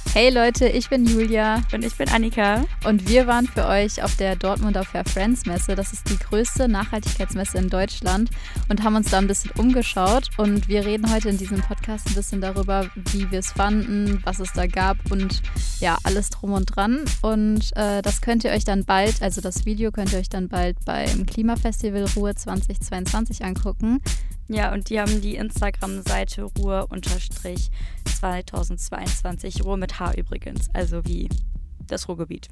Hey Leute, ich bin Julia Und ich bin Annika. und wir waren für euch auf der Dortmunder Fair Friends Messe. Das ist die größte Nachhaltigkeitsmesse in Deutschland und haben uns da ein bisschen umgeschaut. Und wir reden heute in diesem Podcast ein bisschen darüber, wie wir es fanden, was es da gab und ja, alles drum und dran. Und das könnt ihr euch dann bald, also das Video könnt ihr euch dann bald beim Klimafestival Ruhr 2022 angucken. Ja, und die haben die Instagram-Seite Ruhr-2022. Ruhr mit H übrigens, also wie das Ruhrgebiet.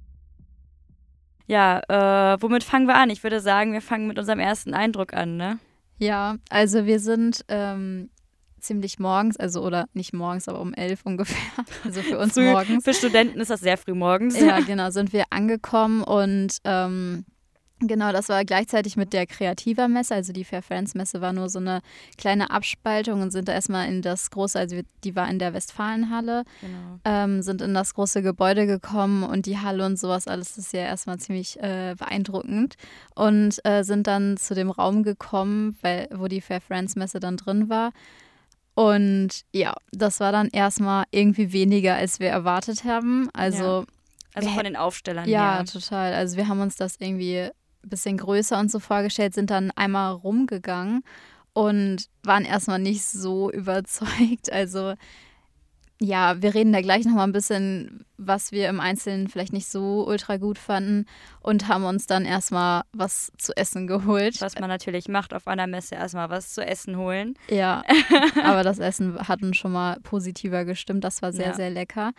Ja, womit fangen wir an? Ich würde sagen, wir fangen mit unserem ersten Eindruck an, ne? Ja, also wir sind ziemlich morgens, also oder nicht morgens, aber um 11 ungefähr, also für uns Früh, morgens. Für Studenten ist das sehr früh morgens. Ja, genau, sind wir angekommen und genau, das war gleichzeitig mit der Kreativer-Messe, also die Fair Friends Messe war nur so eine kleine Abspaltung und sind da erstmal in das große, also die war in der Westfalenhalle, Genau. sind in das große Gebäude gekommen und die Halle und sowas alles ist ja erstmal ziemlich beeindruckend und sind dann zu dem Raum gekommen, wo die Fair Friends Messe dann drin war. Und ja, das war dann erstmal irgendwie weniger, als wir erwartet haben. Also von den Aufstellern ja, her. total. Also wir haben uns das irgendwie ein bisschen größer und so vorgestellt, sind dann einmal rumgegangen und waren erstmal nicht so überzeugt. Also ja, wir reden da gleich nochmal ein bisschen, was wir im Einzelnen vielleicht nicht so ultra gut fanden und haben uns dann erstmal was zu essen geholt. Was man natürlich macht auf einer Messe, erstmal was zu essen holen. Ja, aber das Essen hat uns schon mal positiver gestimmt. Das war sehr, Ja. sehr lecker.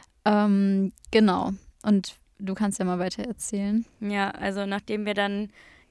Genau. Und du kannst ja mal weiter erzählen. Ja, also nachdem wir dann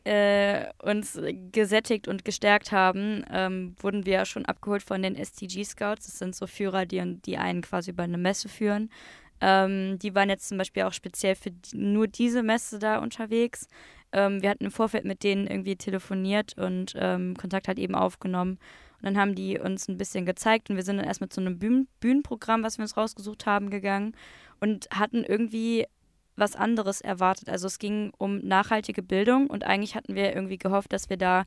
uns gesättigt und gestärkt haben, wurden wir schon abgeholt von den SDG-Scouts. Das sind so Führer, die einen quasi über eine Messe führen. Die waren jetzt zum Beispiel auch speziell für nur diese Messe da unterwegs. Wir hatten im Vorfeld mit denen irgendwie telefoniert und Kontakt halt eben aufgenommen. Und dann haben die uns ein bisschen gezeigt und wir sind dann erstmal zu einem Bühnenprogramm, was wir uns rausgesucht haben, gegangen und hatten irgendwie was anderes erwartet. Also es ging um nachhaltige Bildung und eigentlich hatten wir irgendwie gehofft, dass wir da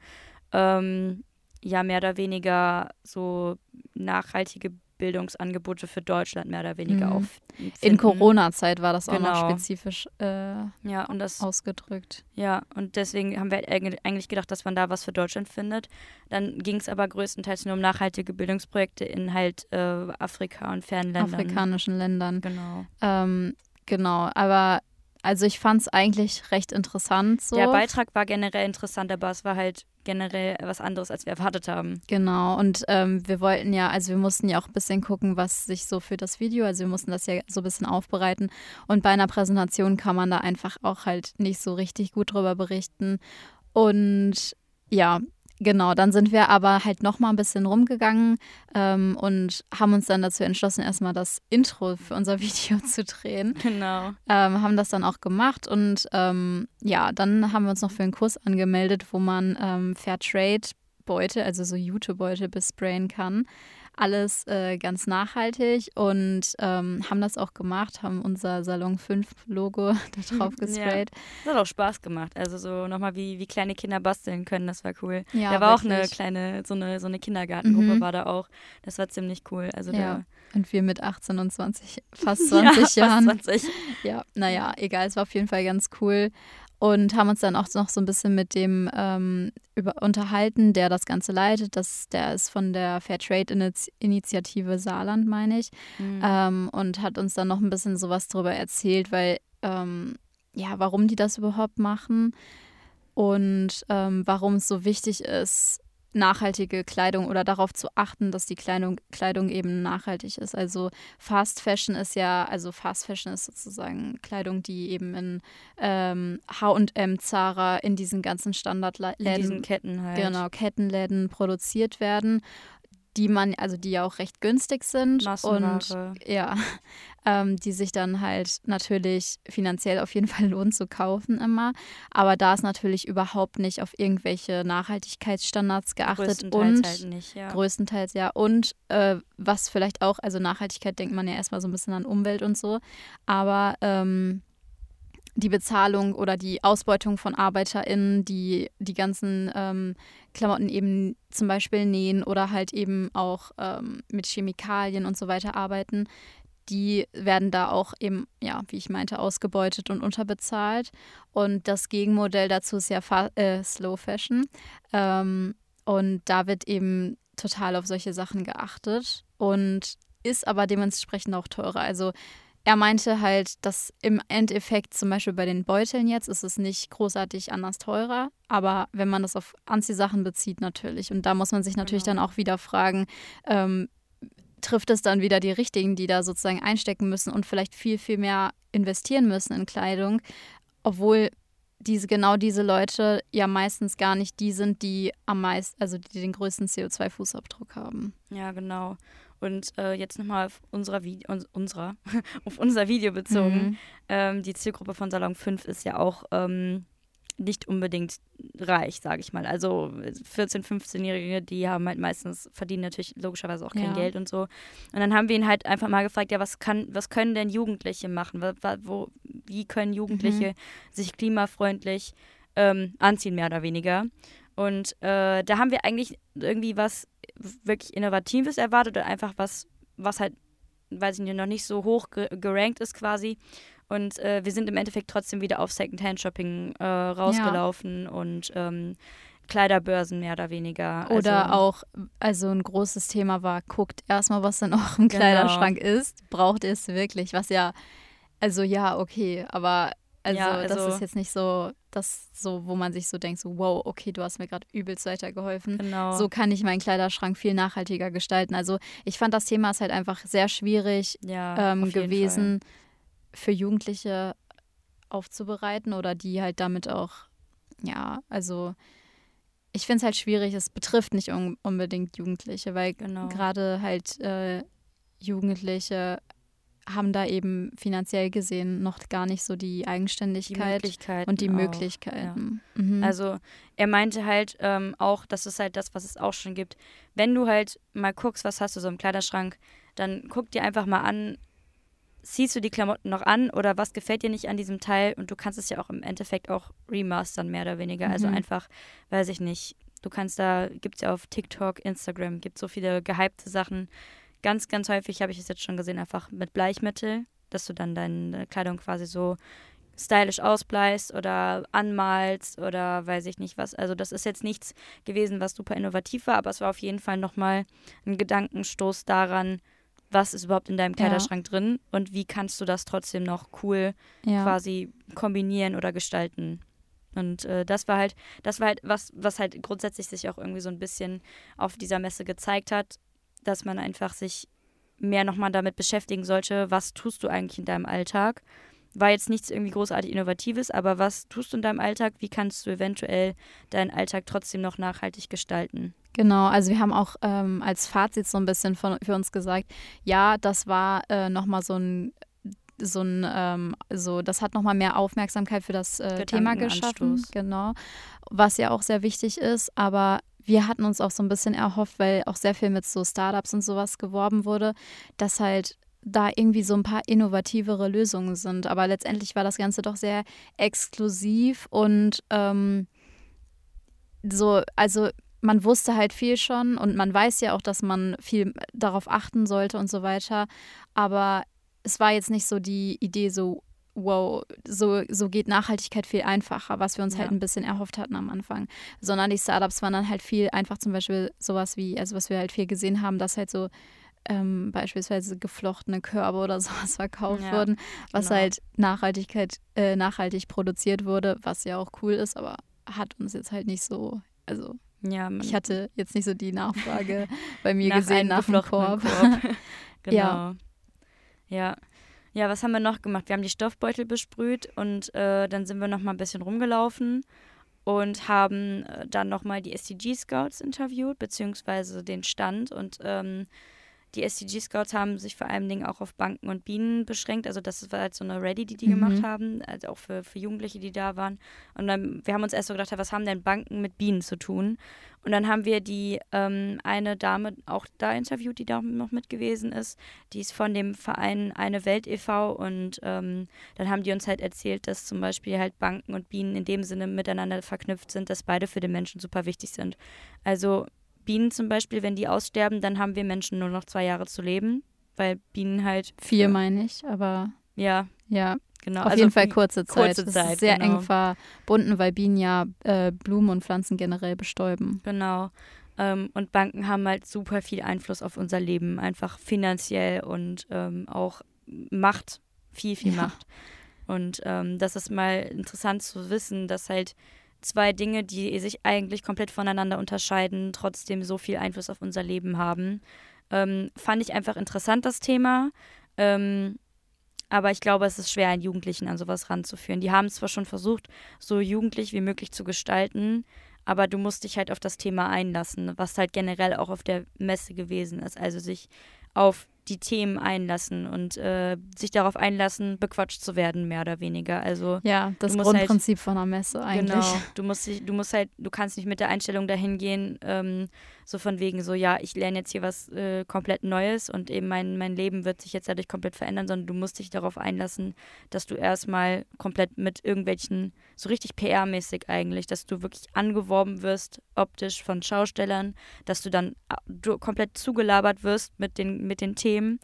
mehr oder weniger so nachhaltige Bildungsangebote für Deutschland mehr oder weniger auffinden. In Corona-Zeit war das auch noch Genau. spezifisch Ja, und das ausgedrückt. Ja, und deswegen haben wir eigentlich gedacht, dass man da was für Deutschland findet. Dann ging es aber größtenteils nur um nachhaltige Bildungsprojekte in halt Afrika und fernen Ländern. Afrikanischen Ländern. Genau. Genau, aber also ich fand es eigentlich recht interessant so. Der Beitrag war generell interessant, aber es war halt generell was anderes, als wir erwartet haben. Genau, und wir mussten ja auch ein bisschen gucken, was sich so für das Video, also wir mussten das ja so ein bisschen aufbereiten und bei einer Präsentation kann man da einfach auch halt nicht so richtig gut drüber berichten und ja, genau, dann sind wir aber halt noch mal ein bisschen rumgegangen und haben uns dann dazu entschlossen, erstmal das Intro für unser Video zu drehen. Genau. Haben das dann auch gemacht und dann haben wir uns noch für einen Kurs angemeldet, wo man Fairtrade-Beutel, also so Jutebeutel besprayen kann. Alles ganz nachhaltig und haben das auch gemacht, haben unser Salon 5 Logo da drauf gesprayt. Ja. Das hat auch Spaß gemacht. Also so nochmal wie kleine Kinder basteln können, das war cool. Ja, da war wirklich. auch eine kleine, so eine Kindergartengruppe war da auch. Das war ziemlich cool. Also Ja, und wir mit 18 und 20, fast 20 Jahren. Fast 20. Ja, naja, egal, es war auf jeden Fall ganz cool. Und haben uns dann auch noch so ein bisschen mit dem unterhalten, der das Ganze leitet. Der ist von der Fairtrade-Initiative Saarland, meine ich. Und hat uns dann noch ein bisschen sowas drüber erzählt, weil, warum die das überhaupt machen und warum es so wichtig ist, nachhaltige Kleidung oder darauf zu achten, dass die Kleidung eben nachhaltig ist. Also Fast Fashion ist sozusagen Kleidung, die eben in H&M, Zara, in diesen ganzen Standardläden, in diesen Ketten halt. Genau, Kettenläden produziert werden, die ja auch recht günstig sind Massenware. und ja, die sich dann halt natürlich finanziell auf jeden Fall lohnt zu kaufen immer. Aber da ist natürlich überhaupt nicht auf irgendwelche Nachhaltigkeitsstandards geachtet Größtenteils halt nicht, ja. Größtenteils ja. Und was vielleicht auch, also Nachhaltigkeit denkt man ja erstmal so ein bisschen an Umwelt und so, aber die Bezahlung oder die Ausbeutung von ArbeiterInnen, die ganzen Klamotten eben zum Beispiel nähen oder halt eben auch mit Chemikalien und so weiter arbeiten, die werden da auch eben, ja, wie ich meinte, ausgebeutet und unterbezahlt. Und das Gegenmodell dazu ist ja Slow Fashion. Und da wird eben total auf solche Sachen geachtet und ist aber dementsprechend auch teurer. Also er meinte halt, dass im Endeffekt zum Beispiel bei den Beuteln jetzt ist es nicht großartig anders teurer, aber wenn man das auf Anziehsachen bezieht natürlich. Und da muss man sich natürlich dann auch wieder fragen, trifft es dann wieder die Richtigen, die da sozusagen einstecken müssen und vielleicht viel, viel mehr investieren müssen in Kleidung, obwohl genau diese Leute ja meistens gar nicht die sind, die am meisten, also die den größten CO2-Fußabdruck haben. Ja, genau. Und jetzt nochmal auf auf unser Video bezogen. Die Zielgruppe von Salon 5 ist ja auch nicht unbedingt reich, sage ich mal. Also 14-, 15-Jährige, die haben halt meistens, verdienen natürlich logischerweise auch kein Geld und so. Und dann haben wir ihn halt einfach mal gefragt, ja, was können denn Jugendliche machen? Wie können Jugendliche sich klimafreundlich anziehen, mehr oder weniger? Und da haben wir eigentlich irgendwie was wirklich Innovatives erwartet oder einfach was halt, weiß ich nicht, noch nicht so hoch gerankt ist quasi. Und wir sind im Endeffekt trotzdem wieder auf Secondhand-Shopping rausgelaufen und Kleiderbörsen mehr oder weniger. Oder auch, also ein großes Thema war, guckt erstmal, was in eurem Kleiderschrank ist. Braucht ihr es wirklich? Was ja, also ja, okay, aber das ist jetzt nicht so, wo man sich so denkt, so wow, okay, du hast mir gerade übelst weitergeholfen. Genau. So kann ich meinen Kleiderschrank viel nachhaltiger gestalten. Also ich fand, das Thema ist halt einfach sehr schwierig gewesen für Jugendliche aufzubereiten oder die halt damit auch, ja, also ich finde es halt schwierig, es betrifft nicht unbedingt Jugendliche, weil gerade halt Jugendliche haben da eben finanziell gesehen noch gar nicht so die Eigenständigkeit und die Möglichkeiten. Ja. Also er meinte halt auch, das ist halt das, was es auch schon gibt. Wenn du halt mal guckst, was hast du so im Kleiderschrank, dann guck dir einfach mal an, ziehst du die Klamotten noch an oder was gefällt dir nicht an diesem Teil? Und du kannst es ja auch im Endeffekt auch remastern, mehr oder weniger. Also einfach, weiß ich nicht, gibt es ja auf TikTok, Instagram, gibt so viele gehypte Sachen. Ganz, ganz häufig habe ich es jetzt schon gesehen, einfach mit Bleichmittel, dass du dann deine Kleidung quasi so stylisch ausbleichst oder anmalst oder weiß ich nicht was. Also das ist jetzt nichts gewesen, was super innovativ war, aber es war auf jeden Fall nochmal ein Gedankenstoß daran, was ist überhaupt in deinem Kleiderschrank drin und wie kannst du das trotzdem noch cool quasi kombinieren oder gestalten. Und das war halt was halt grundsätzlich sich auch irgendwie so ein bisschen auf dieser Messe gezeigt hat, dass man einfach sich mehr nochmal damit beschäftigen sollte, was tust du eigentlich in deinem Alltag. War jetzt nichts irgendwie großartig Innovatives, aber was tust du in deinem Alltag? Wie kannst du eventuell deinen Alltag trotzdem noch nachhaltig gestalten? Genau, also wir haben auch als Fazit so ein bisschen für uns gesagt, ja, das war nochmal das hat nochmal mehr Aufmerksamkeit für das Thema geschaffen. Genau, was ja auch sehr wichtig ist, aber wir hatten uns auch so ein bisschen erhofft, weil auch sehr viel mit so Startups und sowas geworben wurde, dass halt da irgendwie so ein paar innovativere Lösungen sind. Aber letztendlich war das Ganze doch sehr exklusiv und also man wusste halt viel schon und man weiß ja auch, dass man viel darauf achten sollte und so weiter. Aber es war jetzt nicht so die Idee so, wow, so geht Nachhaltigkeit viel einfacher, was wir uns halt ein bisschen erhofft hatten am Anfang. Sondern die Startups waren dann halt viel einfach zum Beispiel sowas wie, also was wir halt viel gesehen haben, dass halt so beispielsweise geflochtene Körbe oder sowas verkauft wurden, was halt nachhaltig produziert wurde, was ja auch cool ist, aber hat uns jetzt halt nicht so, also ich hatte jetzt nicht so die Nachfrage bei mir gesehen nach dem Korb. Genau. Ja, was haben wir noch gemacht? Wir haben die Stoffbeutel besprüht und dann sind wir noch mal ein bisschen rumgelaufen und haben dann noch mal die SDG-Scouts interviewt, beziehungsweise den Stand. Und die SDG-Scouts haben sich vor allen Dingen auch auf Banken und Bienen beschränkt. Also das war halt so eine Rallye, die gemacht haben, also auch für Jugendliche, die da waren. Und dann, wir haben uns erst so gedacht, was haben denn Banken mit Bienen zu tun? Und dann haben wir die eine Dame auch da interviewt, die da noch mit gewesen ist. Die ist von dem Verein Eine Welt e.V. Und dann haben die uns halt erzählt, dass zum Beispiel halt Banken und Bienen in dem Sinne miteinander verknüpft sind, dass beide für den Menschen super wichtig sind. Also Bienen zum Beispiel, wenn die aussterben, dann haben wir Menschen nur noch 2 Jahre zu leben. weil Bienen halt... 4 meine ich, aber Ja, ja. genau. Auf also jeden Fall kurze Zeit. kurze Das Zeit, ist sehr genau. eng verbunden, weil Bienen ja Blumen und Pflanzen generell bestäuben. Genau. Und Banken haben halt super viel Einfluss auf unser Leben, einfach finanziell und auch Macht, viel Ja. Macht. Und das ist mal interessant zu wissen, dass halt 2 Dinge, die sich eigentlich komplett voneinander unterscheiden, trotzdem so viel Einfluss auf unser Leben haben. Fand ich einfach interessant, das Thema. Aber ich glaube, es ist schwer, einen Jugendlichen an sowas ranzuführen. Die haben zwar schon versucht, so jugendlich wie möglich zu gestalten, aber du musst dich halt auf das Thema einlassen, was halt generell auch auf der Messe gewesen ist. Also sich auf die Themen einlassen und sich darauf einlassen, bequatscht zu werden, mehr oder weniger. Also Ja, das du musst Grundprinzip von einer Messe eigentlich. Genau, du kannst nicht mit der Einstellung dahin gehen, so von wegen so, ja, ich lerne jetzt hier was komplett Neues und eben mein Leben wird sich jetzt dadurch komplett verändern, sondern du musst dich darauf einlassen, dass du erstmal komplett mit irgendwelchen, so richtig PR-mäßig eigentlich, dass du wirklich angeworben wirst, optisch von Schaustellern, dass du dann komplett zugelabert wirst mit den Themen.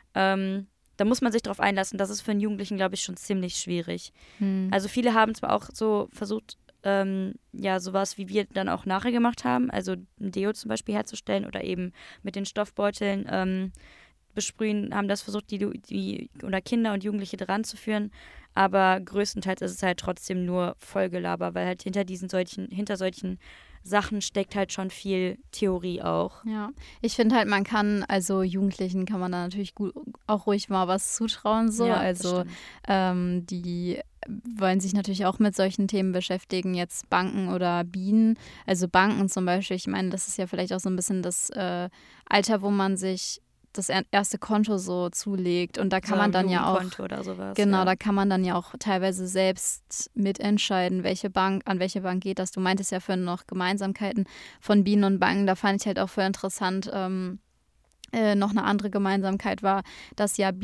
Da muss man sich darauf einlassen. Das ist für einen Jugendlichen, glaube ich, schon ziemlich schwierig. Also viele haben zwar auch so versucht, ja, sowas wie wir dann auch nachher gemacht haben, also ein Deo zum Beispiel herzustellen oder eben mit den Stoffbeuteln besprühen, haben das versucht, die oder Kinder und Jugendliche dran zu führen. Aber größtenteils ist es halt trotzdem nur Vollgelaber, weil halt hinter solchen Sachen steckt halt schon viel Theorie auch. Ja, ich finde halt, Jugendlichen kann man da natürlich gut auch ruhig mal was zutrauen, so. Ja, Also die wollen sich natürlich auch mit solchen Themen beschäftigen, jetzt Banken oder Bienen. Also Banken zum Beispiel, ich meine, das ist ja vielleicht auch so ein bisschen das Alter, wo man sich das erste Konto so zulegt. Und da kann So man ein dann ja auch, Jugendkonto oder sowas. genau, ja. da kann man dann ja auch teilweise selbst mitentscheiden, an welche Bank geht das. Du meintest ja vorhin noch Gemeinsamkeiten von Bienen und Banken. Da fand ich halt auch voll interessant, noch eine andere Gemeinsamkeit war, dass ja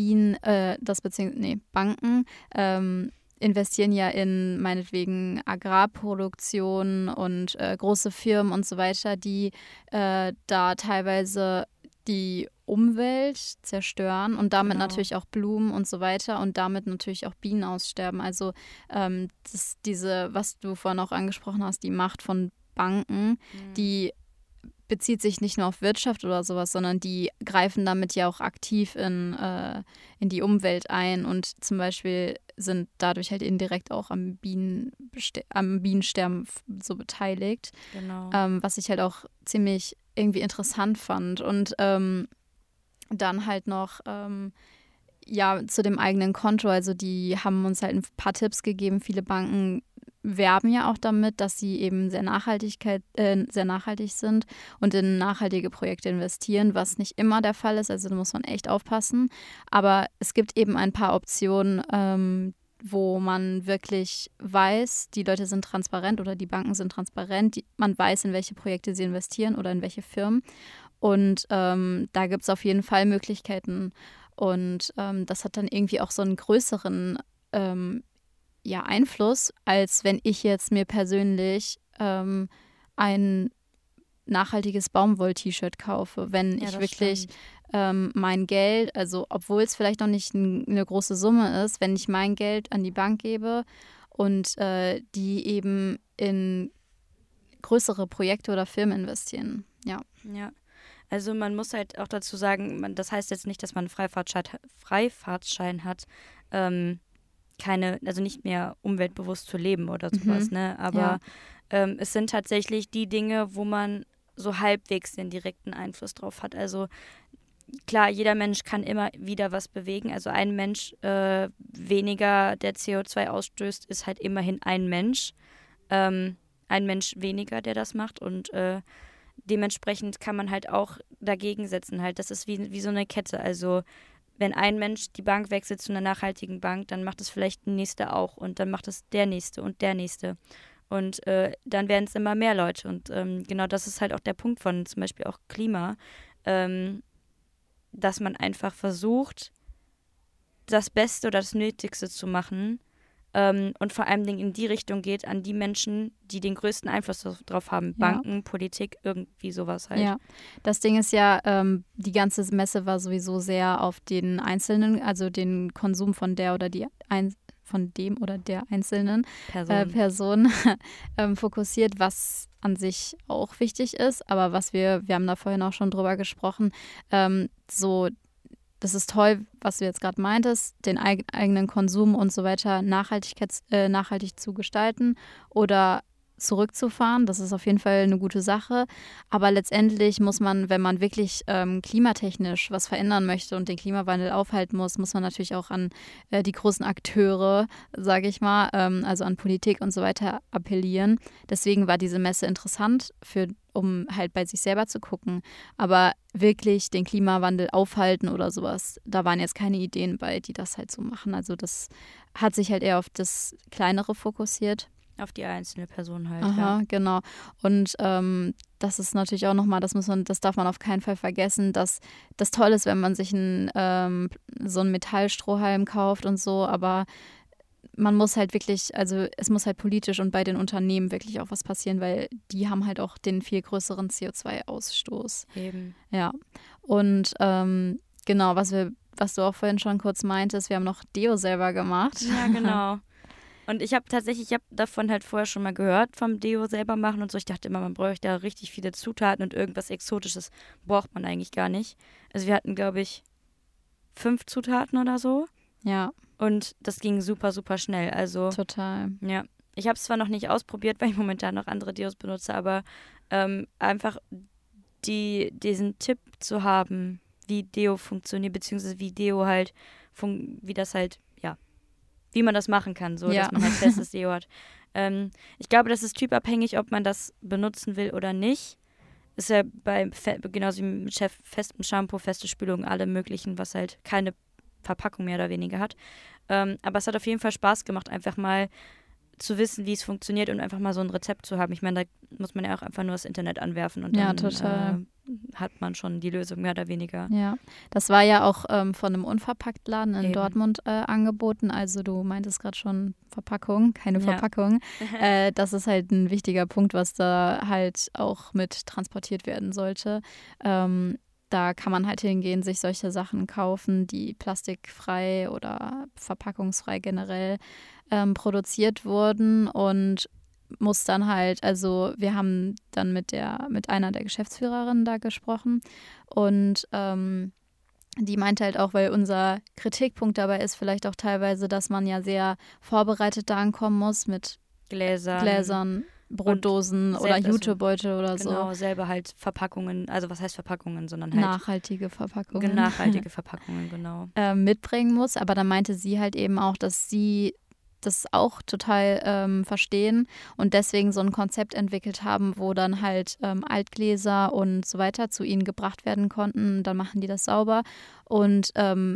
Banken investieren ja in meinetwegen Agrarproduktion und große Firmen und so weiter, die da teilweise die Umwelt zerstören und damit Genau. natürlich auch Blumen und so weiter und damit natürlich auch Bienen aussterben. Also was du vorhin auch angesprochen hast, die Macht von Banken, die bezieht sich nicht nur auf Wirtschaft oder sowas, sondern die greifen damit ja auch aktiv in die Umwelt ein und zum Beispiel sind dadurch halt indirekt auch am Bienensterben so beteiligt. Genau. Was ich halt auch ziemlich irgendwie interessant fand. Und dann halt noch zu dem eigenen Konto. Also die haben uns halt ein paar Tipps gegeben. Viele Banken werben ja auch damit, dass sie eben sehr nachhaltig sind und in nachhaltige Projekte investieren, was nicht immer der Fall ist. Also da muss man echt aufpassen. Aber es gibt eben ein paar Optionen, wo man wirklich weiß, die Leute sind transparent oder die Banken sind transparent. Man weiß, in welche Projekte sie investieren oder in welche Firmen. Und da gibt es auf jeden Fall Möglichkeiten. Und das hat dann irgendwie auch so einen größeren Einfluss, als wenn ich jetzt mir persönlich ein nachhaltiges Baumwoll-T-Shirt kaufe. Wenn ich wirklich mein Geld, also obwohl es vielleicht noch nicht eine große Summe ist, wenn ich mein Geld an die Bank gebe und die eben in größere Projekte oder Firmen investieren. Ja. Ja. Also man muss halt auch dazu sagen, das heißt jetzt nicht, dass man einen Freifahrtschein hat, also nicht mehr umweltbewusst zu leben oder sowas, ne? Aber es sind tatsächlich die Dinge, wo man so halbwegs den direkten Einfluss drauf hat. Also klar, jeder Mensch kann immer wieder was bewegen. Also ein Mensch weniger, der CO2 ausstößt, ist halt immerhin ein Mensch. Ein Mensch weniger, der das macht und dementsprechend kann man halt auch dagegen setzen halt. Das ist wie so eine Kette. Also wenn ein Mensch die Bank wechselt zu einer nachhaltigen Bank, dann macht es vielleicht ein Nächster auch und dann macht es der Nächste und der Nächste. Und dann werden es immer mehr Leute. Und genau das ist halt auch der Punkt von zum Beispiel auch Klima, dass man einfach versucht, das Beste oder das Nötigste zu machen, und vor allem in die Richtung geht, an die Menschen, die den größten Einfluss darauf haben. Banken, Politik, irgendwie sowas halt. Ja, das Ding ist ja, die ganze Messe war sowieso sehr auf den Einzelnen, also den Konsum von der oder von dem oder der einzelnen Person fokussiert, was an sich auch wichtig ist. Aber wir haben da vorhin auch schon drüber gesprochen, das ist toll, was du jetzt gerade meintest, den eigenen Konsum und so weiter nachhaltig zu gestalten oder zurückzufahren. Das ist auf jeden Fall eine gute Sache. Aber letztendlich muss man, wenn man wirklich klimatechnisch was verändern möchte und den Klimawandel aufhalten muss man natürlich auch an die großen Akteure, sage ich mal, also an Politik und so weiter appellieren. Deswegen war diese Messe interessant, um halt bei sich selber zu gucken. Aber wirklich den Klimawandel aufhalten oder sowas, da waren jetzt keine Ideen bei, die das halt so machen. Also das hat sich halt eher auf das Kleinere fokussiert. Auf die einzelne Person halt. Aha, ja. Genau. Und das ist natürlich auch nochmal, das darf man auf keinen Fall vergessen, dass das toll ist, wenn man sich so einen Metallstrohhalm kauft und so, aber man muss halt wirklich, also es muss halt politisch und bei den Unternehmen wirklich auch was passieren, weil die haben halt auch den viel größeren CO2-Ausstoß. Eben. Ja. Und genau, was du auch vorhin schon kurz meintest, wir haben noch Deo selber gemacht. Ja, genau. Und ich habe davon halt vorher schon mal gehört, vom Deo selber machen und so. Ich dachte immer, man bräuchte da richtig viele Zutaten und irgendwas Exotisches braucht man eigentlich gar nicht. Also wir hatten, glaube ich, 5 Zutaten oder so. Ja. Und das ging super, super schnell. Also total. Ja. Ich habe es zwar noch nicht ausprobiert, weil ich momentan noch andere Deos benutze, aber einfach diesen Tipp zu haben, wie Deo funktioniert, beziehungsweise wie Deo halt, wie das halt, wie man das machen kann, so dass man halt festes Deo hat. Ich glaube, das ist typabhängig, ob man das benutzen will oder nicht. Ist ja genauso wie mit festem Shampoo, feste Spülung, alle möglichen, was halt keine Verpackung mehr oder weniger hat. Aber es hat auf jeden Fall Spaß gemacht, einfach mal zu wissen, wie es funktioniert und einfach mal so ein Rezept zu haben. Ich meine, da muss man ja auch einfach nur das Internet anwerfen und dann hat man schon die Lösung mehr oder weniger. Ja, das war ja auch von einem Unverpacktladen in Dortmund angeboten. Also du meintest gerade schon Verpackung, keine Verpackung. Das ist halt ein wichtiger Punkt, was da halt auch mit transportiert werden sollte. Da kann man halt hingehen, sich solche Sachen kaufen, die plastikfrei oder verpackungsfrei generell produziert wurden und muss dann halt, also wir haben dann mit einer der Geschäftsführerinnen da gesprochen und die meinte halt auch, weil unser Kritikpunkt dabei ist vielleicht auch teilweise, dass man ja sehr vorbereitet da ankommen muss mit Gläsern, Brotdosen oder Jutebeutel oder so. Genau, selber halt Verpackungen, also was heißt Verpackungen, sondern halt nachhaltige Verpackungen. Nachhaltige Verpackungen, genau. Mitbringen muss, aber dann meinte sie halt eben auch, dass sie das auch total verstehen und deswegen so ein Konzept entwickelt haben, wo dann halt Altgläser und so weiter zu ihnen gebracht werden konnten. Dann machen die das sauber und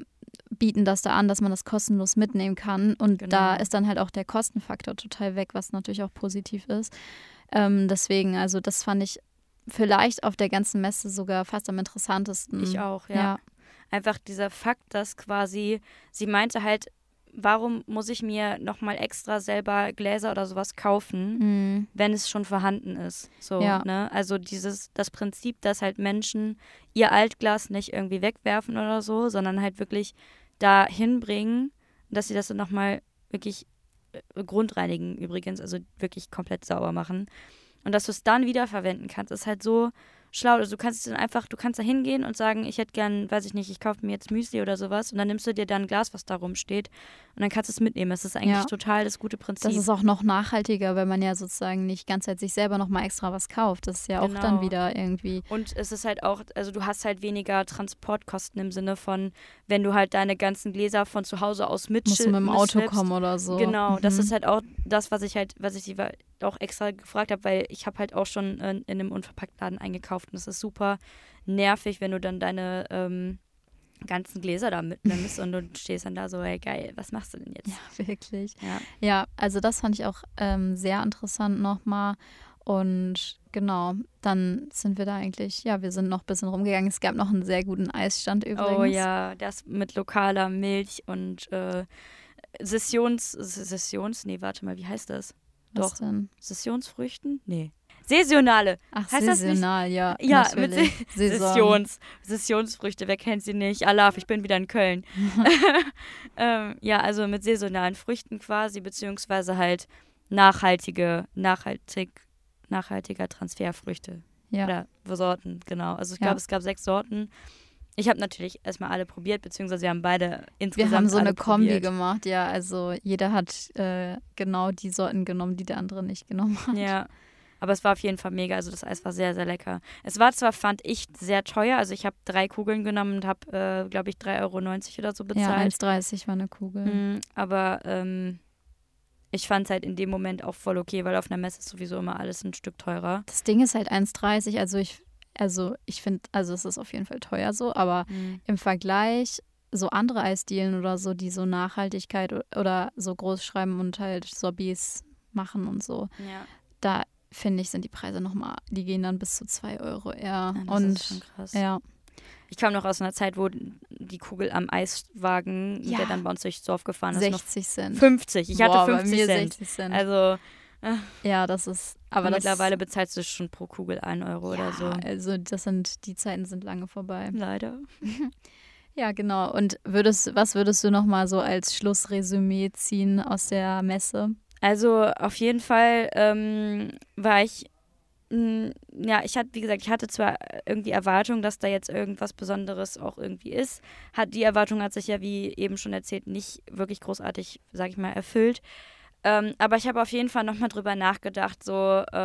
bieten das da an, dass man das kostenlos mitnehmen kann. Und da ist dann halt auch der Kostenfaktor total weg, was natürlich auch positiv ist. Deswegen, also das fand ich vielleicht auf der ganzen Messe sogar fast am interessantesten. Ich auch, ja. Einfach dieser Fakt, dass quasi, sie meinte halt, warum muss ich mir nochmal extra selber Gläser oder sowas kaufen, wenn es schon vorhanden ist? So, ne? Also das Prinzip, dass halt Menschen ihr Altglas nicht irgendwie wegwerfen oder so, sondern halt wirklich da hinbringen, dass sie das dann nochmal wirklich grundreinigen übrigens, also wirklich komplett sauber machen. Und dass du es dann wiederverwenden kannst, ist halt so schlau. Also du kannst da hingehen und sagen, ich hätte gern, weiß ich nicht, ich kaufe mir jetzt Müsli oder sowas und dann nimmst du dir dann ein Glas, was da rumsteht und dann kannst du es mitnehmen. Das ist eigentlich total das gute Prinzip. Das ist auch noch nachhaltiger, weil man ja sozusagen nicht ganz halt sich selber nochmal extra was kauft. Das ist ja auch dann wieder irgendwie. Und es ist halt auch, also du hast halt weniger Transportkosten im Sinne von, wenn du halt deine ganzen Gläser von zu Hause aus musst du mit dem Auto kommen oder so. Genau, das ist halt auch das, was ich sie auch extra gefragt habe, weil ich habe halt auch schon in einem Unverpacktladen eingekauft und das ist super nervig, wenn du dann deine ganzen Gläser da mitnimmst und du stehst dann da so, hey geil, was machst du denn jetzt? Ja, wirklich. Ja, also das fand ich auch sehr interessant nochmal und genau, dann sind wir da eigentlich, wir sind noch ein bisschen rumgegangen. Es gab noch einen sehr guten Eisstand übrigens. Oh ja, das mit lokaler Milch und Nee, warte mal, wie heißt das? Was Doch. denn? Sessionsfrüchten? Nee. Saisonale. Ach, heißt saisonal, ja. Ja, natürlich. mit Sessionsfrüchte, wer kennt sie nicht? Alaf, ich bin wieder in Köln. Ja, also mit saisonalen Früchten quasi, beziehungsweise halt nachhaltiger Transferfrüchte. Ja. Oder Sorten, genau. Also ich Ja. glaube, es gab 6 Sorten. Ich habe natürlich erstmal alle probiert, beziehungsweise wir haben beide insgesamt Wir haben so alle eine Kombi probiert. gemacht, ja. Also jeder hat genau die Sorten genommen, die der andere nicht genommen hat. Ja, aber es war auf jeden Fall mega. Also das Eis war sehr, sehr lecker. Es war zwar, fand ich, sehr teuer. Also ich habe 3 Kugeln genommen und habe, glaube ich, 3,90 € oder so Ja, bezahlt. 1,30 war eine Kugel. Aber ich fand es halt in dem Moment auch voll okay, weil auf einer Messe ist sowieso immer alles ein Stück teurer. Das Ding ist halt 1,30. Also ich finde, also es ist auf jeden Fall teuer so, aber im Vergleich so andere Eisdielen oder so, die so Nachhaltigkeit oder so groß schreiben und halt Sorbets machen und so, Ja, da finde ich, sind die Preise nochmal, die gehen dann bis zu 2 € eher. das ist schon krass. Ja. Ich kam noch aus einer Zeit, wo die Kugel am Eiswagen, Ja. der dann bei uns durchs Dorf gefahren ist, 60 Cent. noch 50. Ich hatte Boah, 50 bei mir Cent. 60 Cent. Also Ja, das ist, aber das mittlerweile bezahlst du schon pro Kugel 1 € oder so. also die Zeiten sind lange vorbei. Leider. Ja, genau. Und was würdest du nochmal so als Schlussresümee ziehen aus der Messe? Also auf jeden Fall war ich, ich hatte zwar irgendwie Erwartung, dass da jetzt irgendwas Besonderes auch irgendwie ist. Die Erwartung hat sich ja, wie eben schon erzählt, nicht wirklich großartig, sag ich mal, erfüllt. Aber ich habe auf jeden Fall nochmal drüber nachgedacht, so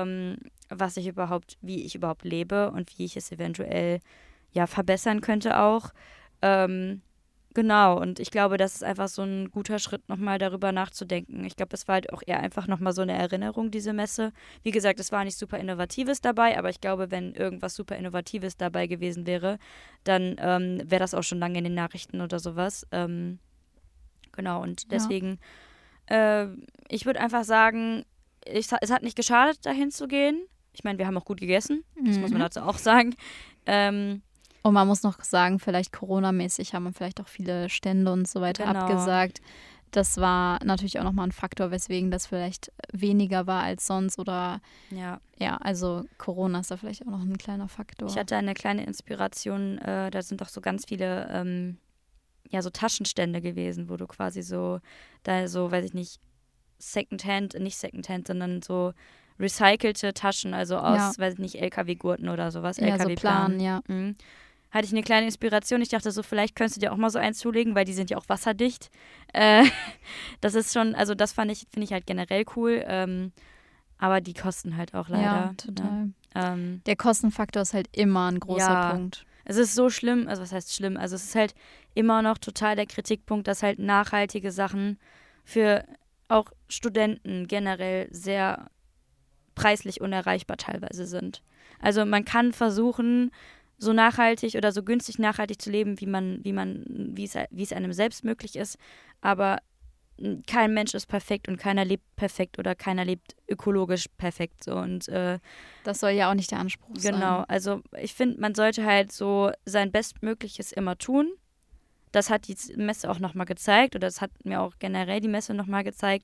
wie ich überhaupt lebe und wie ich es eventuell ja verbessern könnte auch. Genau, und ich glaube, das ist einfach so ein guter Schritt, nochmal darüber nachzudenken. Ich glaube, es war halt auch eher einfach nochmal so eine Erinnerung, diese Messe. Wie gesagt, es war nicht super Innovatives dabei, aber ich glaube, wenn irgendwas super Innovatives dabei gewesen wäre, dann wäre das auch schon lange in den Nachrichten oder sowas. Genau, und deswegen, ich würde einfach sagen, es hat nicht geschadet, dahin zu gehen. Ich meine, wir haben auch gut gegessen, das muss man dazu auch sagen. Und man muss noch sagen, vielleicht Corona-mäßig haben vielleicht auch viele Stände und so weiter abgesagt. Das war natürlich auch nochmal ein Faktor, weswegen das vielleicht weniger war als sonst. Oder ja, also Corona ist da vielleicht auch noch ein kleiner Faktor. Ich hatte eine kleine Inspiration, da sind doch so ganz viele so Taschenstände gewesen, wo du quasi weiß ich nicht, nicht Secondhand, sondern so recycelte Taschen, also aus, weiß ich nicht, LKW-Gurten oder sowas. Ja, LKW-Plan, so ja. Hatte ich eine kleine Inspiration. Ich dachte so, vielleicht könntest du dir auch mal so eins zulegen, weil die sind ja auch wasserdicht. Das ist schon, also das finde ich halt generell cool. Aber die kosten halt auch leider. Ja, total. Ne? Der Kostenfaktor ist halt immer ein großer Punkt. Es ist so schlimm, also was heißt schlimm? Also es ist halt immer noch total der Kritikpunkt, dass halt nachhaltige Sachen für auch Studenten generell sehr preislich unerreichbar teilweise sind. Also man kann versuchen, so nachhaltig oder so günstig nachhaltig zu leben, wie es einem selbst möglich ist. Aber kein Mensch ist perfekt und keiner lebt perfekt oder keiner lebt ökologisch perfekt. So. Und das soll ja auch nicht der Anspruch sein. Genau, also ich finde, man sollte halt so sein Bestmögliches immer tun. Das hat die Messe auch nochmal gezeigt oder das hat mir auch generell die Messe nochmal gezeigt.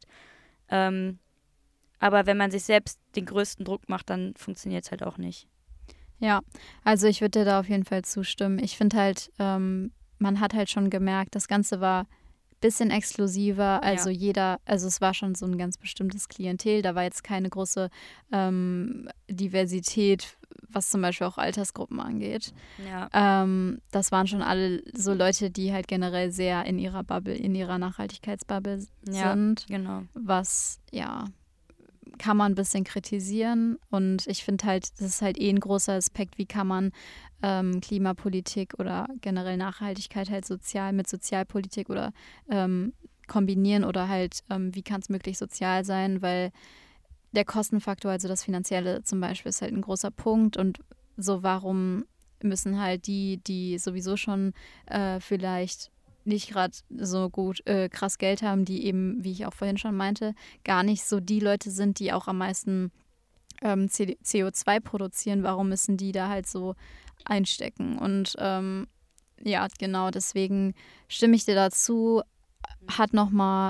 Aber wenn man sich selbst den größten Druck macht, dann funktioniert es halt auch nicht. Ja, also ich würde dir da auf jeden Fall zustimmen. Ich finde halt, man hat halt schon gemerkt, das Ganze war ein bisschen exklusiver. Also es war schon so ein ganz bestimmtes Klientel. Da war jetzt keine große Diversität, was zum Beispiel auch Altersgruppen angeht. Ja. Das waren schon alle so Leute, die halt generell sehr in ihrer Bubble, in ihrer Nachhaltigkeitsbubble sind. Genau. Was, kann man ein bisschen kritisieren und ich finde halt, das ist halt ein großer Aspekt, wie kann man Klimapolitik oder generell Nachhaltigkeit halt mit Sozialpolitik oder kombinieren oder halt, wie kann es möglichst sozial sein, weil der Kostenfaktor, also das Finanzielle zum Beispiel, ist halt ein großer Punkt und so warum müssen halt die sowieso schon vielleicht nicht gerade so gut krass Geld haben, die eben, wie ich auch vorhin schon meinte, gar nicht so die Leute sind, die auch am meisten CO2 produzieren. Warum müssen die da halt so einstecken? Und genau, deswegen stimme ich dir dazu, hat nochmal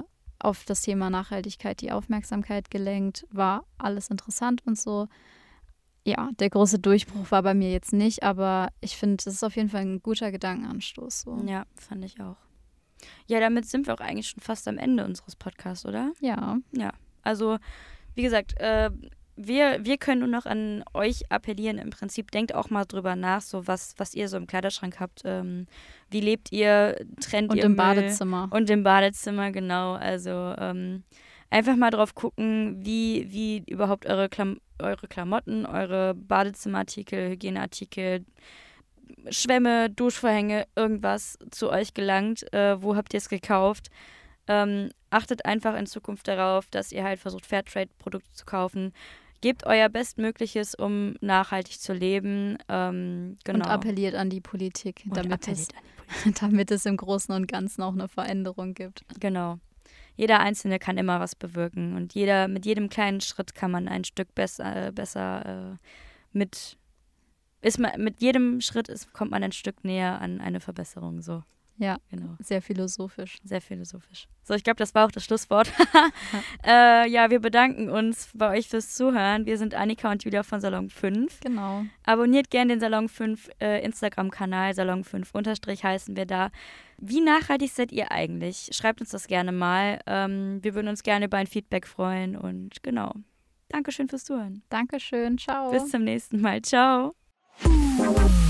auf das Thema Nachhaltigkeit die Aufmerksamkeit gelenkt, war alles interessant und so. Ja, der große Durchbruch war bei mir jetzt nicht, aber ich finde, das ist auf jeden Fall ein guter Gedankenanstoß. So. Ja, fand ich auch. Ja, damit sind wir auch eigentlich schon fast am Ende unseres Podcasts, oder? Ja. Ja, also wie gesagt, wir können nur noch an euch appellieren. Im Prinzip denkt auch mal drüber nach, so was ihr so im Kleiderschrank habt. Wie lebt ihr? Trennt Und ihr im Müll? Badezimmer. Und im Badezimmer, genau. Also einfach mal drauf gucken, wie überhaupt eure Klamotten, eure Badezimmerartikel, Hygieneartikel, Schwämme, Duschvorhänge, irgendwas zu euch gelangt. Wo habt ihr es gekauft? Achtet einfach in Zukunft darauf, dass ihr halt versucht, Fairtrade-Produkte zu kaufen. Gebt euer Bestmögliches, um nachhaltig zu leben. Genau. Und appelliert an die Politik, damit es im Großen und Ganzen auch eine Veränderung gibt. Genau. Jeder Einzelne kann immer was bewirken und mit jedem kleinen Schritt kann man ein Stück mit jedem Schritt kommt man ein Stück näher an eine Verbesserung. So. Ja, genau. Sehr philosophisch. Sehr philosophisch. So, ich glaube, das war auch das Schlusswort. Ja, wir bedanken uns bei euch fürs Zuhören. Wir sind Annika und Julia von Salon 5. Genau. Abonniert gerne den Salon 5 Instagram-Kanal, Salon 5 _ heißen wir da. Wie nachhaltig seid ihr eigentlich? Schreibt uns das gerne mal. Wir würden uns gerne über ein Feedback freuen und genau. Dankeschön fürs Zuhören. Dankeschön. Ciao. Bis zum nächsten Mal. Ciao.